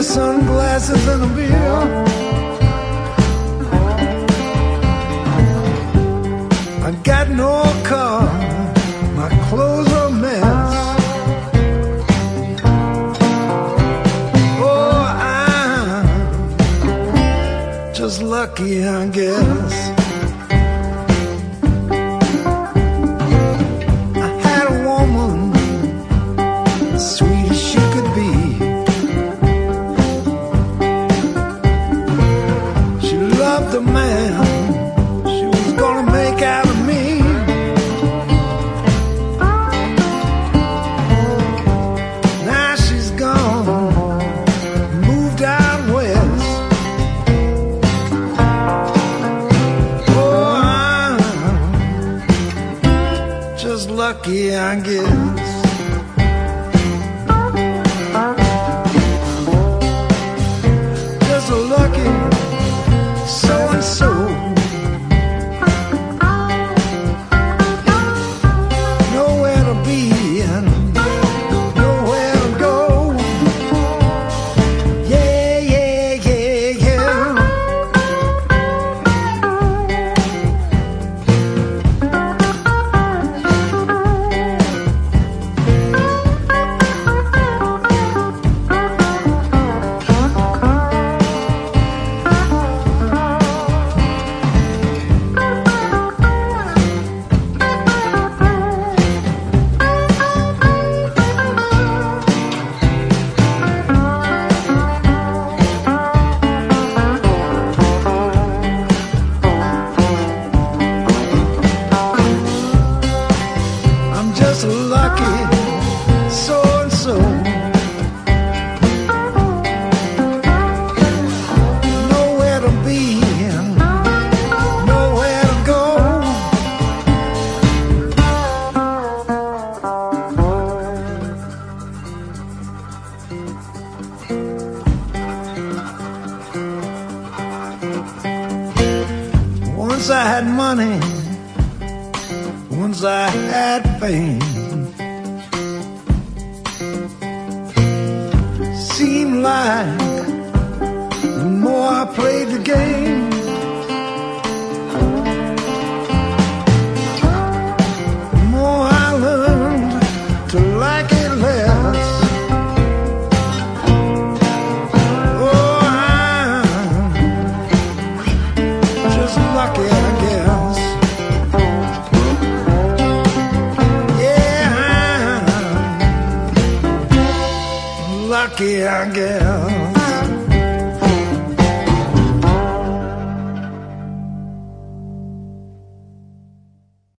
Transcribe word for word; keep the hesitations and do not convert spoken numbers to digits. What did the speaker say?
Sunglasses and a beer. I got no car, my clothes are a mess. Oh, I'm just lucky, I guess. I had a woman as sweet as she could be. The man she was gonna make out of me. Now she's gone, moved out west. Oh, I'm just lucky, I guess. Just lucky. So and so, nowhere to be and nowhere to go. Yeah, yeah, yeah, yeah. Just lucky, so and so. Nowhere to be and nowhere to go. Once I had money, once I had fame. Seemed like the more I played the game, the more I learned to like it less. Oh, I'm just lucky, I guess. Lucky, I guess.